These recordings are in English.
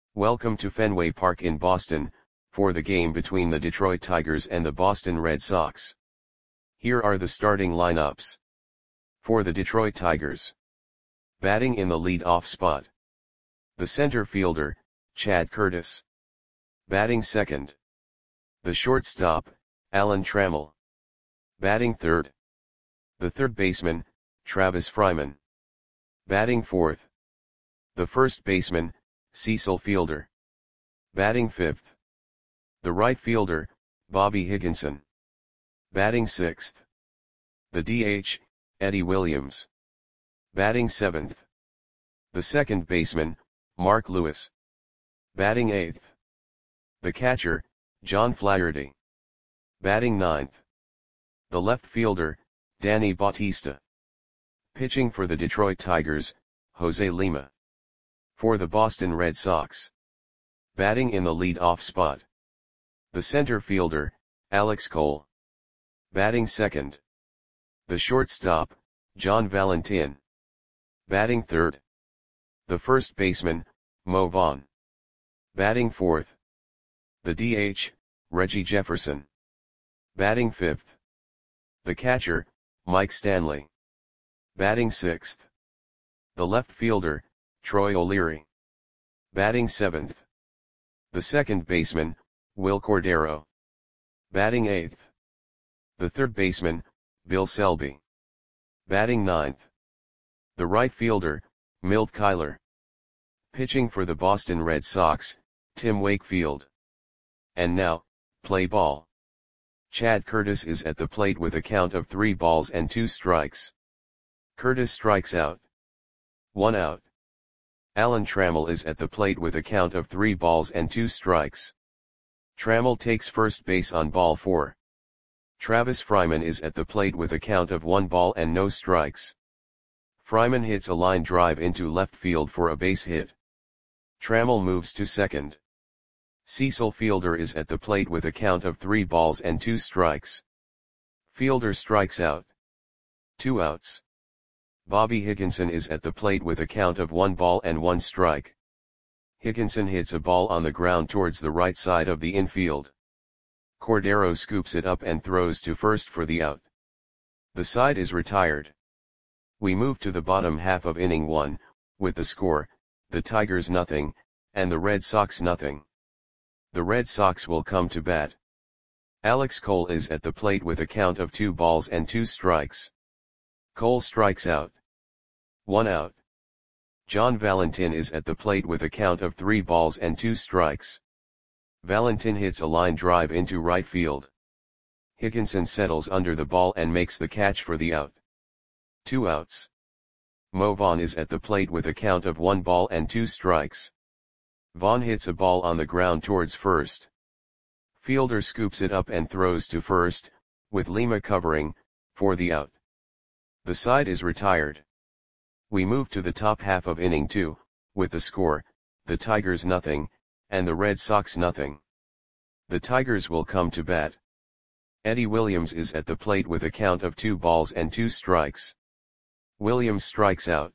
Welcome to Fenway Park in Boston, for the game between the Detroit Tigers and the Boston Red Sox. Here are the starting lineups. For the Detroit Tigers. Batting in the lead-off spot. The center fielder, Chad Curtis. Batting second. The shortstop, Alan Trammell. Batting third. The third baseman, Travis Fryman. Batting fourth. The first baseman, Cecil Fielder. Batting fifth. The right fielder, Bobby Higginson. Batting sixth. The DH, Eddie Williams. Batting seventh. The second baseman, Mark Lewis. Batting eighth. The catcher, John Flaherty. Batting ninth. The left fielder, Danny Bautista. Pitching for the Detroit Tigers, Jose Lima. For the Boston Red Sox. Batting in the lead-off spot. The center fielder, Alex Cole. Batting second. The shortstop, John Valentin. Batting third. The first baseman, Mo Vaughn. Batting fourth. The DH, Reggie Jefferson. Batting fifth. The catcher, Mike Stanley. Batting sixth. The left fielder, Troy O'Leary. Batting seventh. The second baseman, Will Cordero. Batting eighth. The third baseman, Bill Selby. Batting ninth. The right fielder, Milt Kyler. Pitching for the Boston Red Sox, Tim Wakefield. And now, play ball. Chad Curtis is at the plate with a count of 3 balls and 2 strikes. Curtis strikes out. 1 out. Alan Trammell is at the plate with a count of 3 balls and 2 strikes. Trammell takes first base on ball 4. Travis Fryman is at the plate with a count of 1 ball and no strikes. Fryman hits a line drive into left field for a base hit. Trammell moves to second. Cecil Fielder is at the plate with a count of 3 balls and 2 strikes. Fielder strikes out. 2 outs. Bobby Higginson is at the plate with a count of 1 ball and 1 strike. Higginson hits a ball on the ground towards the right side of the infield. Cordero scoops it up and throws to first for the out. The side is retired. We move to the bottom half of inning 1, with the score, the Tigers 0, and the Red Sox 0. The Red Sox will come to bat. Alex Cole is at the plate with a count of 2 balls and 2 strikes. Cole strikes out. 1 out. John Valentin is at the plate with a count of 3 balls and 2 strikes. Valentin hits a line drive into right field. Higginson settles under the ball and makes the catch for the out. 2 outs. Mo Vaughn is at the plate with a count of 1 ball and 2 strikes. Vaughn hits a ball on the ground towards first. Fielder scoops it up and throws to first, with Lima covering, for the out. The side is retired. We move to the top half of inning 2, with the score, the Tigers 0, and the Red Sox 0. The Tigers will come to bat. Eddie Williams is at the plate with a count of 2 balls and 2 strikes. Williams strikes out.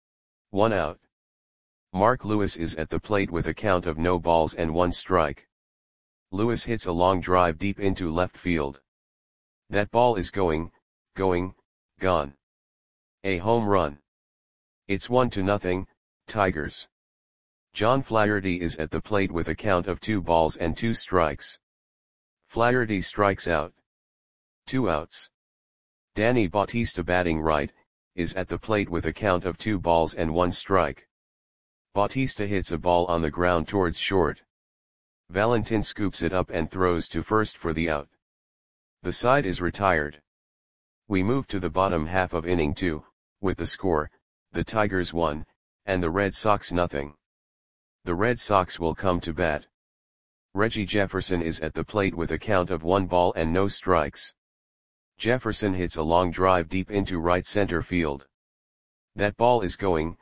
1 out. Mark Lewis is at the plate with a count of no balls and 1 strike. Lewis hits a long drive deep into left field. That ball is going, gone. A home run. It's 1-0, Tigers. John Flaherty is at the plate with a count of 2 balls and 2 strikes. Flaherty strikes out. 2 outs. Danny Bautista batting right, is at the plate with a count of 2 balls and 1 strike. Bautista hits a ball on the ground towards short. Valentin scoops it up and throws to first for the out. The side is retired. We move to the bottom half of inning 2, with the score, the Tigers 1, and the Red Sox 0. The Red Sox will come to bat. Reggie Jefferson is at the plate with a count of 1 ball and no strikes. Jefferson hits a long drive deep into right center field. That ball is going,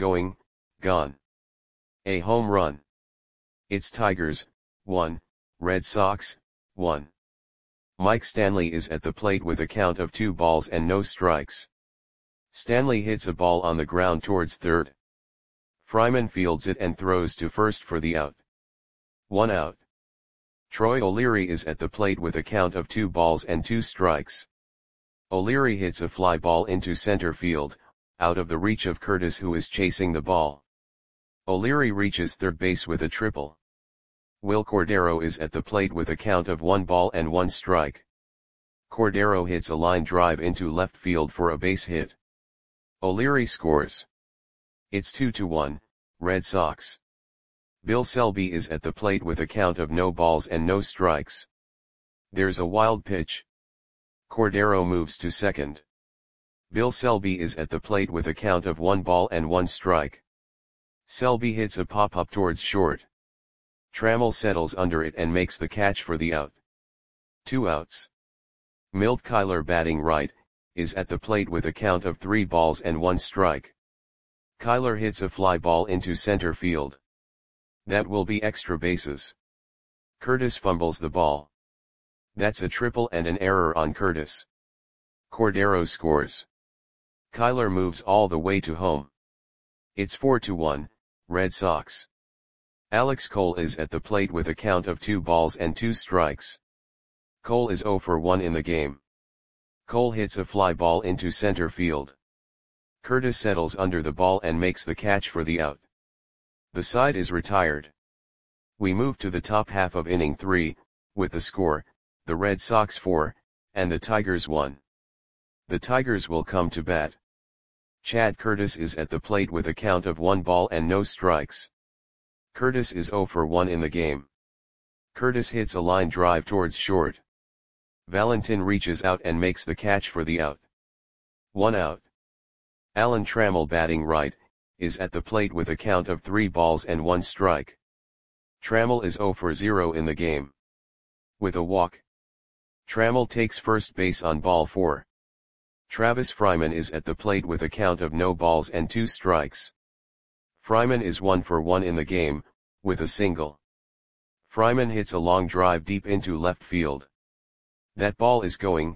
gone. A home run. It's Tigers, 1, Red Sox, 1. Mike Stanley is at the plate with a count of 2 balls and no strikes. Stanley hits a ball on the ground towards third. Fryman fields it and throws to first for the out. 1 out. Troy O'Leary is at the plate with a count of 2 balls and 2 strikes. O'Leary hits a fly ball into center field, out of the reach of Curtis, who is chasing the ball. O'Leary reaches third base with a triple. Will Cordero is at the plate with a count of 1 ball and 1 strike. Cordero hits a line drive into left field for a base hit. O'Leary scores. It's 2-1, Red Sox. Bill Selby is at the plate with a count of no balls and no strikes. There's a wild pitch. Cordero moves to second. Bill Selby is at the plate with a count of 1 ball and 1 strike. Selby hits a pop-up towards short. Trammell settles under it and makes the catch for the out. 2 outs. Milt Kyler, batting right, is at the plate with a count of 3 balls and 1 strike. Kyler hits a fly ball into center field. That will be extra bases. Curtis fumbles the ball. That's a triple and an error on Curtis. Cordero scores. Kyler moves all the way to home. It's 4-1, Red Sox. Alex Cole is at the plate with a count of 2 balls and 2 strikes. Cole is 0 for 1 in the game. Cole hits a fly ball into center field. Curtis settles under the ball and makes the catch for the out. The side is retired. We move to the top half of inning 3, with the score, the Red Sox 4, and the Tigers 1. The Tigers will come to bat. Chad Curtis is at the plate with a count of 1 ball and no strikes. Curtis is 0 for 1 in the game. Curtis hits a line drive towards short. Valentin reaches out and makes the catch for the out. 1 out. Alan Trammell, batting right, is at the plate with a count of 3 balls and 1 strike. Trammell is 0 for 0 in the game. With a walk. Trammell takes first base on ball 4. Travis Fryman is at the plate with a count of no balls and 2 strikes. Fryman is 1 for 1 in the game, with a single. Fryman hits a long drive deep into left field. That ball is going,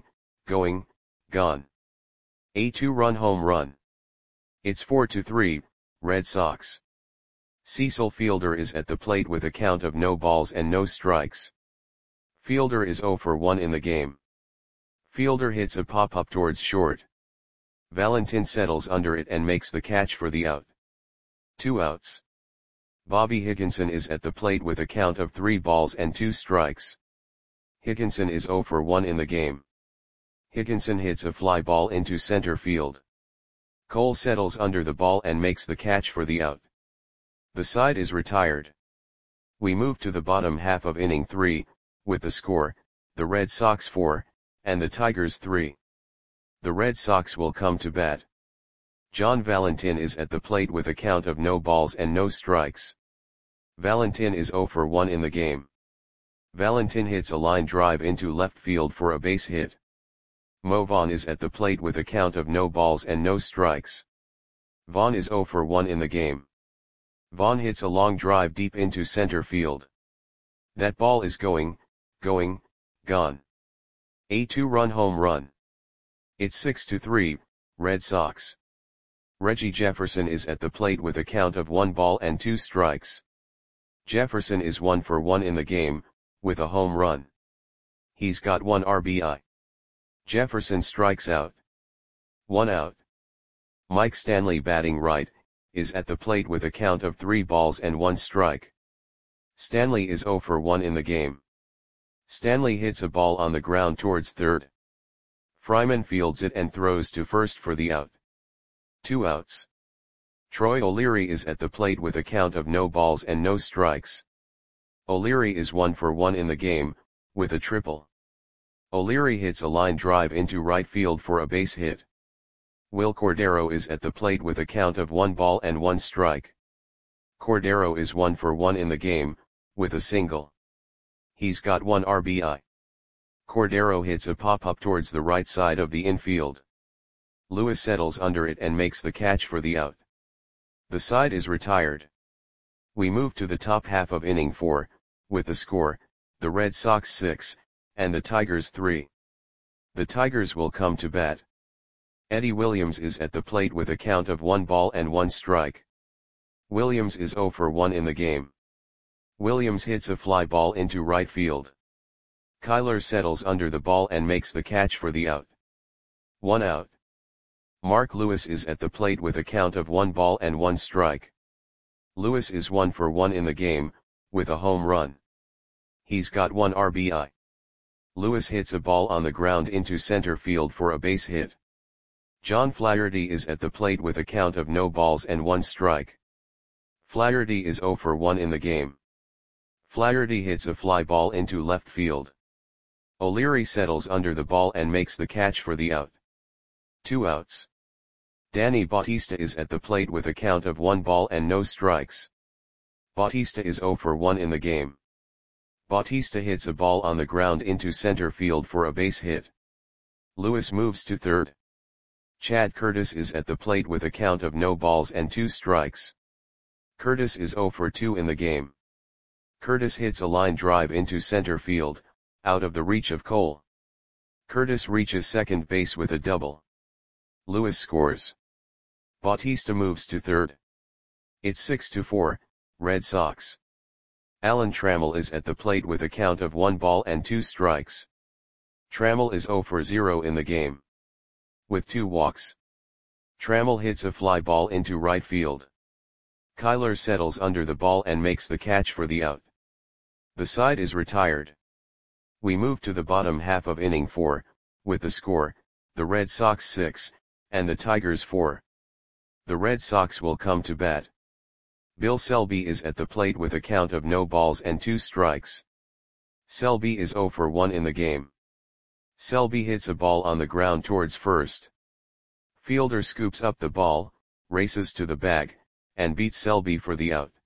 gone. A 2-run home run. It's 4-3, Red Sox. Cecil Fielder is at the plate with a count of no balls and no strikes. Fielder is 0 for 1 in the game. Fielder hits a pop-up towards short. Valentin settles under it and makes the catch for the out. 2 outs. Bobby Higginson is at the plate with a count of 3 balls and 2 strikes. Higginson is 0 for 1 in the game. Higginson hits a fly ball into center field. Cole settles under the ball and makes the catch for the out. The side is retired. We move to the bottom half of inning 3, with the score, the Red Sox 4, and the Tigers 3. The Red Sox will come to bat. John Valentin is at the plate with a count of no balls and no strikes. Valentin is 0 for 1 in the game. Valentin hits a line drive into left field for a base hit. Mo Vaughn is at the plate with a count of no balls and no strikes. Vaughn is 0 for 1 in the game. Vaughn hits a long drive deep into center field. That ball is going, gone. A 2-run home run. It's 6-3, Red Sox. Reggie Jefferson is at the plate with a count of 1 ball and 2 strikes. Jefferson is 1 for 1 in the game, with a home run. He's got 1 RBI. Jefferson strikes out. 1 out. Mike Stanley, batting right, is at the plate with a count of 3 balls and 1 strike. Stanley is 0 for 1 in the game. Stanley hits a ball on the ground towards third. Fryman fields it and throws to first for the out. 2 outs. Troy O'Leary is at the plate with a count of no balls and no strikes. O'Leary is 1 for 1 in the game, with a triple. O'Leary hits a line drive into right field for a base hit. Will Cordero is at the plate with a count of 1 ball and 1 strike. Cordero is 1 for 1 in the game, with a single. He's got 1 RBI. Cordero hits a pop-up towards the right side of the infield. Lewis settles under it and makes the catch for the out. The side is retired. We move to the top half of inning 4, with the score, the Red Sox 6, and the Tigers 3. The Tigers will come to bat. Eddie Williams is at the plate with a count of 1 ball and 1 strike. Williams is 0 for 1 in the game. Williams hits a fly ball into right field. Kyler settles under the ball and makes the catch for the out. 1 out. Mark Lewis is at the plate with a count of 1 ball and 1 strike. Lewis is 1 for 1 in the game, with a home run. He's got 1 RBI. Lewis hits a ball on the ground into center field for a base hit. John Flaherty is at the plate with a count of no balls and 1 strike. Flaherty is 0 for 1 in the game. Flaherty hits a fly ball into left field. O'Leary settles under the ball and makes the catch for the out. 2 outs. Danny Bautista is at the plate with a count of 1 ball and no strikes. Bautista is 0 for 1 in the game. Bautista hits a ball on the ground into center field for a base hit. Lewis moves to third. Chad Curtis is at the plate with a count of no balls and 2 strikes. Curtis is 0 for 2 in the game. Curtis hits a line drive into center field, out of the reach of Cole. Curtis reaches second base with a double. Lewis scores. Bautista moves to third. It's 6-4, Red Sox. Alan Trammell is at the plate with a count of 1 ball and 2 strikes. Trammell is 0 for 0 in the game. With 2 walks. Trammell hits a fly ball into right field. Kyler settles under the ball and makes the catch for the out. The side is retired. We move to the bottom half of inning 4, with the score, the Red Sox 6, and the Tigers 4. The Red Sox will come to bat. Bill Selby is at the plate with a count of no balls and 2 strikes. Selby is 0 for 1 in the game. Selby hits a ball on the ground towards first. Fielder scoops up the ball, races to the bag, and beats Selby for the out.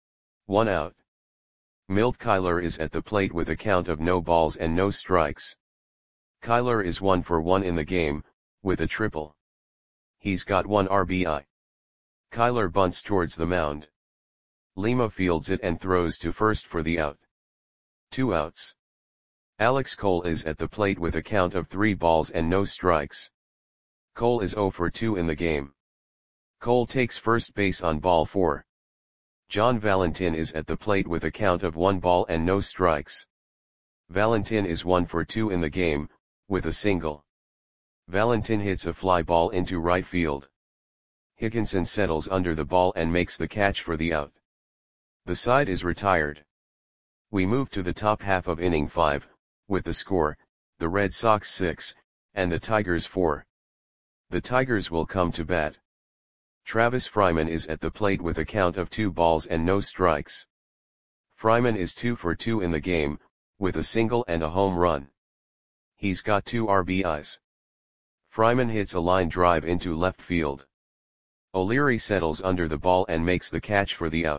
1 out. Milt Kyler is at the plate with a count of no balls and no strikes. Kyler is 1 for 1 in the game, with a triple. He's got 1 RBI. Kyler bunts towards the mound. Lima fields it and throws to first for the out. 2 outs. Alex Cole is at the plate with a count of 3 balls and no strikes. Cole is 0 for 2 in the game. Cole takes first base on ball 4. John Valentin is at the plate with a count of 1 ball and no strikes. Valentin is 1 for 2 in the game, with a single. Valentin hits a fly ball into right field. Hickinson settles under the ball and makes the catch for the out. The side is retired. We move to the top half of inning 5, with the score, the Red Sox 6, and the Tigers 4. The Tigers will come to bat. Travis Fryman is at the plate with a count of 2 balls and no strikes. Fryman is 2 for 2 in the game, with a single and a home run. He's got 2 RBIs. Fryman hits a line drive into left field. O'Leary settles under the ball and makes the catch for the out.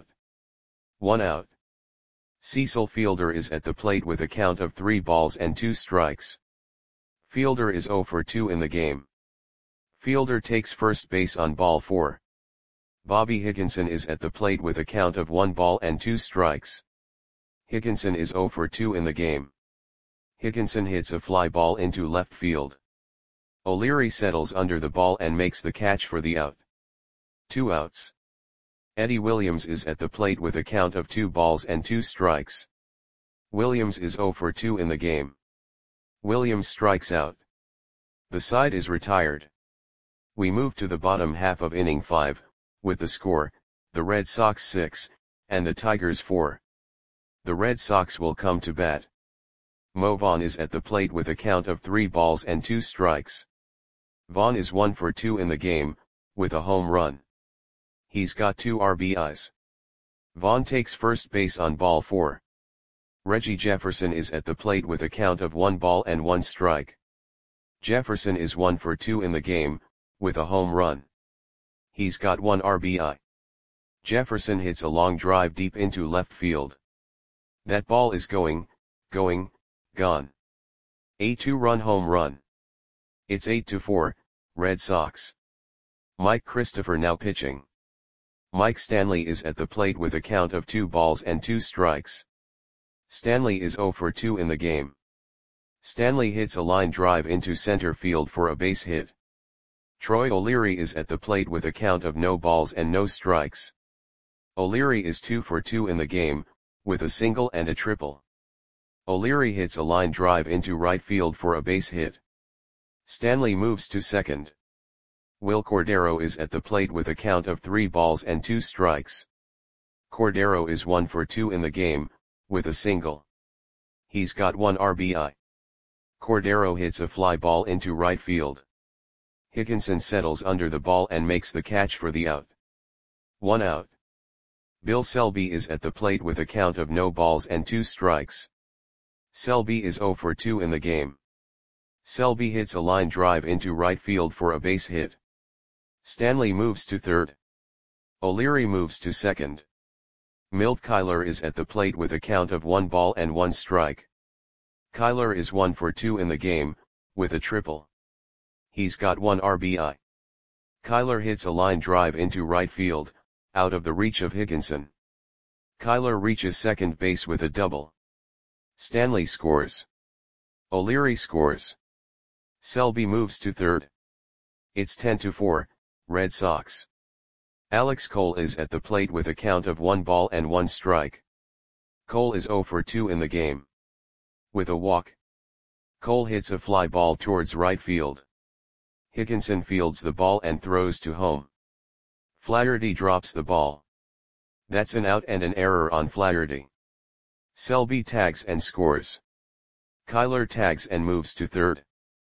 1 out. Cecil Fielder is at the plate with a count of 3 balls and 2 strikes. Fielder is 0 for 2 in the game. Fielder takes first base on ball 4. Bobby Higginson is at the plate with a count of 1 ball and 2 strikes. Higginson is 0 for 2 in the game. Higginson hits a fly ball into left field. O'Leary settles under the ball and makes the catch for the out. 2 outs. Eddie Williams is at the plate with a count of 2 balls and 2 strikes. Williams is 0 for 2 in the game. Williams strikes out. The side is retired. We move to the bottom half of inning 5, with the score, the Red Sox 6, and the Tigers 4. The Red Sox will come to bat. Mo Vaughn is at the plate with a count of 3 balls and 2 strikes. Vaughn is 1 for 2 in the game, with a home run. He's got 2 RBIs. Vaughn takes first base on ball 4. Reggie Jefferson is at the plate with a count of 1 ball and 1 strike. Jefferson is 1 for 2 in the game, with a home run. He's got 1 RBI. Jefferson hits a long drive deep into left field. That ball is going, gone. A 2-run home run. It's 8-4, Red Sox. Mike Christopher now pitching. Mike Stanley is at the plate with a count of 2 balls and 2 strikes. Stanley is 0 for 2 in the game. Stanley hits a line drive into center field for a base hit. Troy O'Leary is at the plate with a count of no balls and no strikes. O'Leary is 2 for 2 in the game, with a single and a triple. O'Leary hits a line drive into right field for a base hit. Stanley moves to second. Will Cordero is at the plate with a count of 3 balls and 2 strikes. Cordero is 1 for 2 in the game, with a single. He's got 1 RBI. Cordero hits a fly ball into right field. Higginson settles under the ball and makes the catch for the out. 1 out. Bill Selby is at the plate with a count of no balls and 2 strikes. Selby is 0 for 2 in the game. Selby hits a line drive into right field for a base hit. Stanley moves to third. O'Leary moves to second. Milt Kyler is at the plate with a count of 1 ball and 1 strike. Kyler is 1 for 2 in the game, with a triple. He's got 1 RBI. Kyler hits a line drive into right field, out of the reach of Higginson. Kyler reaches second base with a double. Stanley scores. O'Leary scores. Selby moves to third. It's 10-4, Red Sox. Alex Cole is at the plate with a count of 1 ball and 1 strike. Cole is 0 for 2 in the game. With a walk. Cole hits a fly ball towards right field. Higginson fields the ball and throws to home. Flaherty drops the ball. That's an out and an error on Flaherty. Selby tags and scores. Kyler tags and moves to third.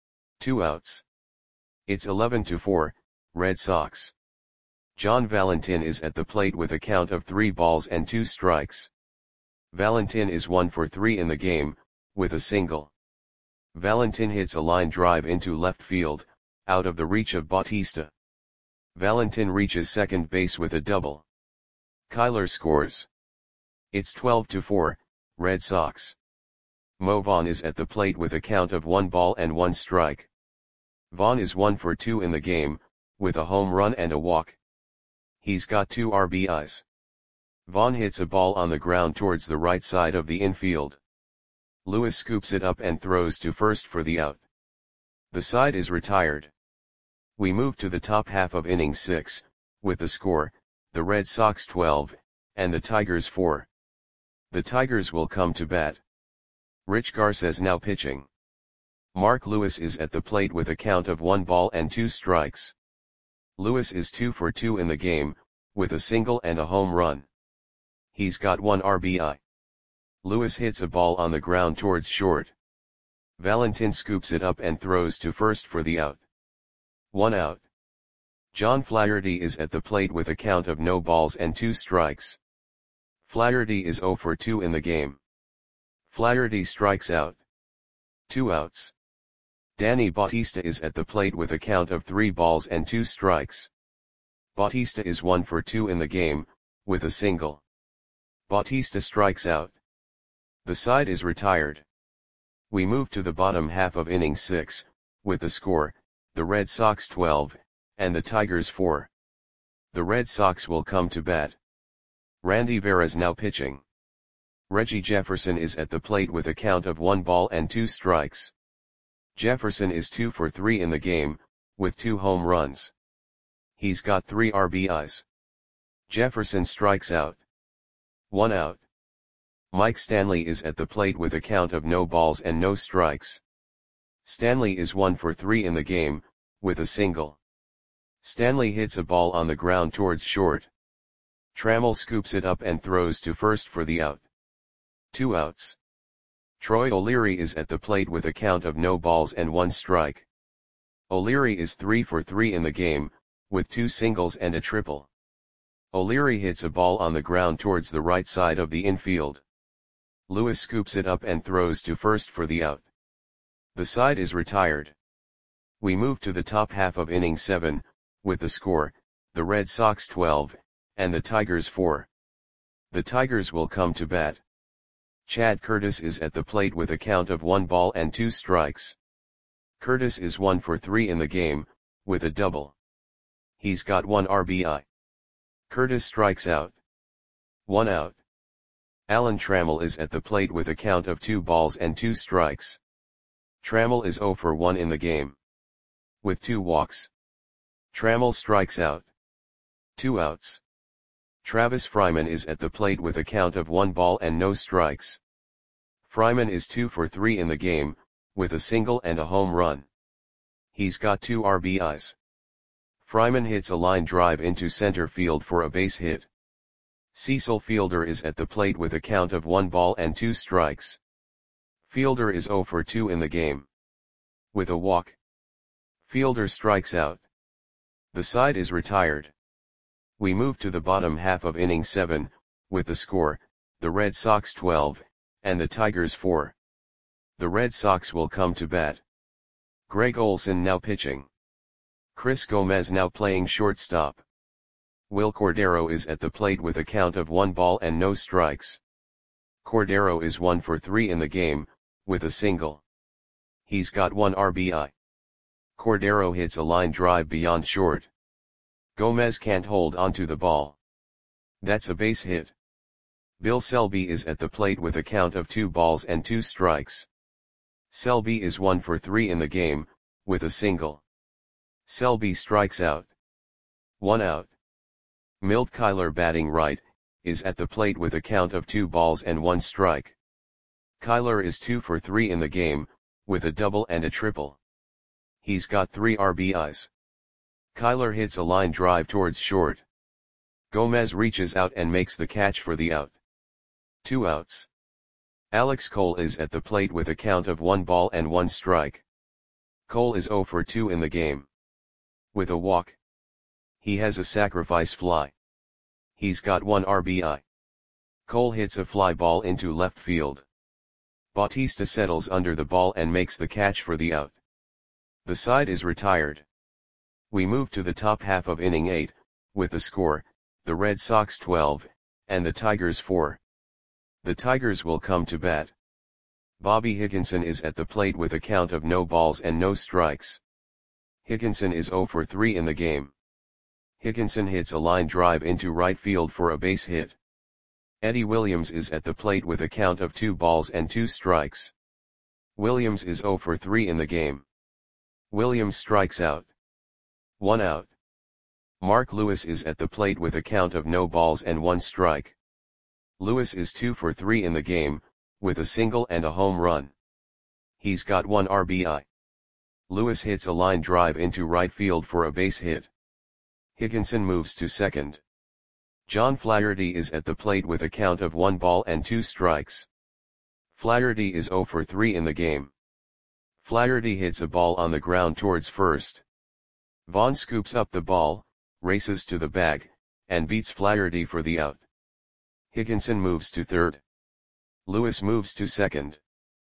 2 outs. It's 11-4, Red Sox. John Valentin is at the plate with a count of 3 balls and 2 strikes. Valentin is 1 for 3 in the game, with a single. Valentin hits a line drive into left field, out of the reach of Bautista. Valentin reaches second base with a double. Kyler scores. It's 12-4, Red Sox. Mo Vaughn is at the plate with a count of 1 ball and 1 strike. Vaughn is 1 for 2 in the game, with a home run and a walk. He's got 2 RBIs. Vaughn hits a ball on the ground towards the right side of the infield. Lewis scoops it up and throws to first for the out. The side is retired. We move to the top half of inning 6, with the score, the Red Sox 12, and the Tigers 4. The Tigers will come to bat. Rich Garces now pitching. Mark Lewis is at the plate with a count of 1 ball and 2 strikes. Lewis is 2 for 2 in the game, with a single and a home run. He's got 1 RBI. Lewis hits a ball on the ground towards short. Valentin scoops it up and throws to first for the out. 1 out. John Flaherty is at the plate with a count of no balls and 2 strikes. Flaherty is 0 for 2 in the game. Flaherty strikes out. 2 outs. Danny Bautista is at the plate with a count of 3 balls and 2 strikes. Bautista is 1 for 2 in the game, with a single. Bautista strikes out. The side is retired. We move to the bottom half of inning 6, with the score, the Red Sox 12, and the Tigers 4. The Red Sox will come to bat. Randy Veras now pitching. Reggie Jefferson is at the plate with a count of 1 ball and 2 strikes. Jefferson is 2 for 3 in the game, with 2 home runs. He's got 3 RBIs. Jefferson strikes out. 1 out. Mike Stanley is at the plate with a count of no balls and no strikes. Stanley is 1 for 3 in the game, with a single. Stanley hits a ball on the ground towards short. Trammell scoops it up and throws to first for the out. 2 outs. Troy O'Leary is at the plate with a count of no balls and 1 strike. O'Leary is 3 for 3 in the game, with 2 singles and a triple. O'Leary hits a ball on the ground towards the right side of the infield. Lewis scoops it up and throws to first for the out. The side is retired. We move to the top half of inning 7, with the score, the Red Sox 12, and the Tigers 4. The Tigers will come to bat. Chad Curtis is at the plate with a count of 1 ball and 2 strikes. Curtis is 1 for 3 in the game, with a double. He's got 1 RBI. Curtis strikes out. 1 out. Alan Trammell is at the plate with a count of 2 balls and 2 strikes. Trammell is 0 for 1 in the game. With 2 walks. Trammell strikes out. 2 outs. Travis Fryman is at the plate with a count of 1 ball and no strikes. Fryman is 2 for 3 in the game, with a single and a home run. He's got 2 RBIs. Fryman hits a line drive into center field for a base hit. Cecil Fielder is at the plate with a count of 1 ball and 2 strikes. Fielder is 0 for 2 in the game. With a walk, Fielder strikes out. The side is retired. We move to the bottom half of inning 7, with the score, the Red Sox 12, and the Tigers 4. The Red Sox will come to bat. Greg Olson now pitching. Chris Gomez now playing shortstop. Will Cordero is at the plate with a count of 1 ball and no strikes. Cordero is 1 for 3 in the game, with a single. He's got 1 RBI. Cordero hits a line drive beyond short. Gomez can't hold onto the ball. That's a base hit. Bill Selby is at the plate with a count of 2 balls and 2 strikes. Selby is 1 for 3 in the game, with a single. Selby strikes out. 1 out. Milt Kyler batting right, is at the plate with a count of 2 balls and 1 strike. Kyler is 2 for 3 in the game, with a double and a triple. He's got 3 RBIs. Kyler hits a line drive towards short. Gomez reaches out and makes the catch for the out. 2 outs. Alex Cole is at the plate with a count of 1 ball and 1 strike. Cole is 0 for 2 in the game. With a walk, he has a sacrifice fly. He's got 1 RBI. Cole hits a fly ball into left field. Bautista settles under the ball and makes the catch for the out. The side is retired. We move to the top half of inning 8, with the score, the Red Sox 12, and the Tigers 4. The Tigers will come to bat. Bobby Higginson is at the plate with a count of no balls and no strikes. Higginson is 0 for 3 in the game. Higginson hits a line drive into right field for a base hit. Eddie Williams is at the plate with a count of 2 balls and 2 strikes. Williams is 0 for 3 in the game. Williams strikes out. 1 out. Mark Lewis is at the plate with a count of no balls and 1 strike. Lewis is 2 for 3 in the game, with a single and a home run. He's got 1 RBI. Lewis hits a line drive into right field for a base hit. Higginson moves to second. John Flaherty is at the plate with a count of 1 ball and 2 strikes. Flaherty is 0 for 3 in the game. Flaherty hits a ball on the ground towards first. Vaughn scoops up the ball, races to the bag, and beats Flaherty for the out. Higginson moves to third. Lewis moves to second.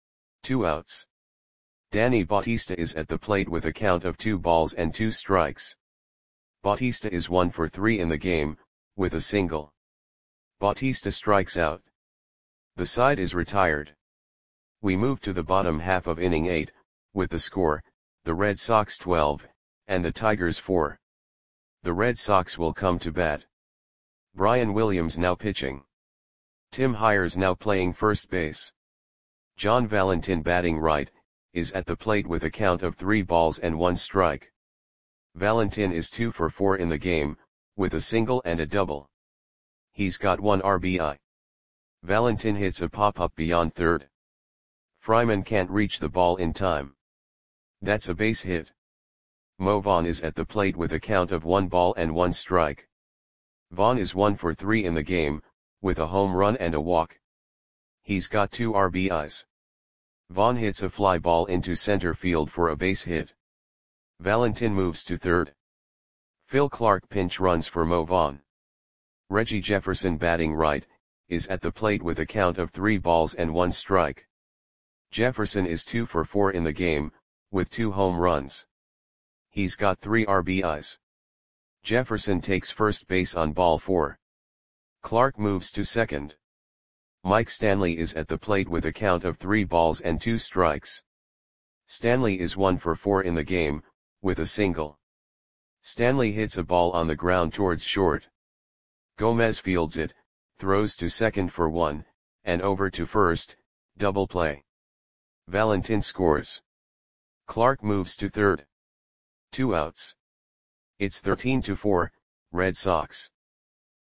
2 outs. Danny Bautista is at the plate with a count of 2 balls and 2 strikes. Bautista is 1 for 3 in the game, with a single. Bautista strikes out. The side is retired. We move to the bottom half of inning 8, with the score, the Red Sox 12, and the Tigers 4. The Red Sox will come to bat. Brian Williams now pitching. Tim Hires now playing first base. John Valentin batting right, is at the plate with a count of 3 balls and 1 strike. Valentin is 2 for 4 in the game, with a single and a double. He's got 1 RBI. Valentin hits a pop-up beyond third. Fryman can't reach the ball in time. That's a base hit. Mo Vaughn is at the plate with a count of 1 ball and 1 strike. Vaughn is 1 for 3 in the game, with a home run and a walk. He's got 2 RBIs. Vaughn hits a fly ball into center field for a base hit. Valentin moves to third. Phil Clark pinch runs for Mo Vaughn. Reggie Jefferson batting right, is at the plate with a count of 3 balls and 1 strike. Jefferson is 2 for 4 in the game, with 2 home runs. He's got 3 RBIs. Jefferson takes first base on ball 4. Clark moves to second. Mike Stanley is at the plate with a count of 3 balls and 2 strikes. Stanley is 1 for 4 in the game, with a single. Stanley hits a ball on the ground towards short. Gomez fields it, throws to second for 1, and over to first, double play. Valentin scores. Clark moves to third. 2 outs. It's 13-4, Red Sox.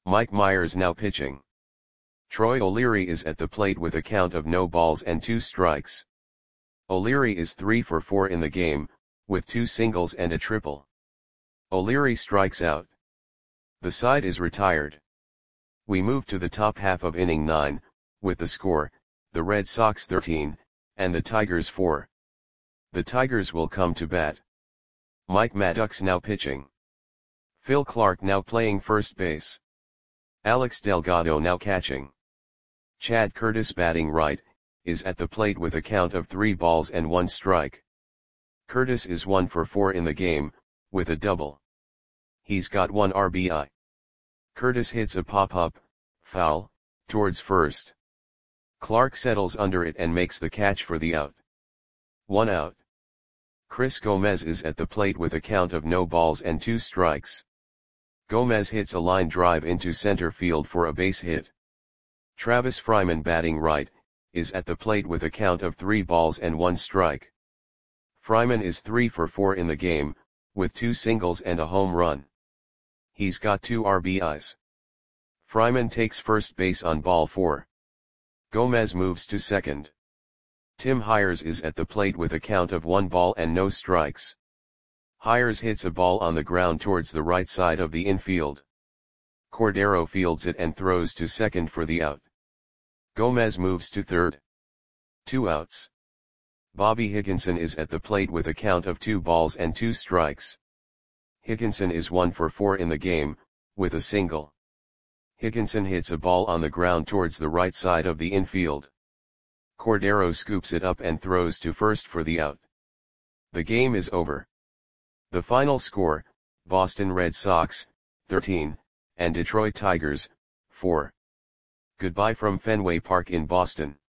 Mike Myers now pitching. Troy O'Leary is at the plate with a count of no balls and 2 strikes. O'Leary is 3 for 4 in the game, with 2 singles and a triple. O'Leary strikes out. The side is retired. We move to the top half of inning 9, with the score, the Red Sox 13, and the Tigers 4. The Tigers will come to bat. Mike Maddox now pitching. Phil Clark now playing first base. Alex Delgado now catching. Chad Curtis batting right, is at the plate with a count of 3 balls and 1 strike. Curtis is 1 for 4 in the game, with a double. He's got 1 RBI. Curtis hits a pop-up, foul, towards first. Clark settles under it and makes the catch for the out. 1 out. Chris Gomez is at the plate with a count of no balls and 2 strikes. Gomez hits a line drive into center field for a base hit. Travis Fryman batting right, is at the plate with a count of 3 balls and 1 strike. Fryman is 3 for 4 in the game, with 2 singles and a home run. He's got 2 RBIs. Fryman takes first base on ball 4. Gomez moves to second. Tim Hires is at the plate with a count of 1 ball and no strikes. Hires hits a ball on the ground towards the right side of the infield. Cordero fields it and throws to second for the out. Gomez moves to third. 2 outs. Bobby Higginson is at the plate with a count of 2 balls and 2 strikes. Higginson is 1 for 4 in the game, with a single. Higginson hits a ball on the ground towards the right side of the infield. Cordero scoops it up and throws to first for the out. The game is over. The final score, Boston Red Sox, 13, and Detroit Tigers, 4. Goodbye from Fenway Park in Boston.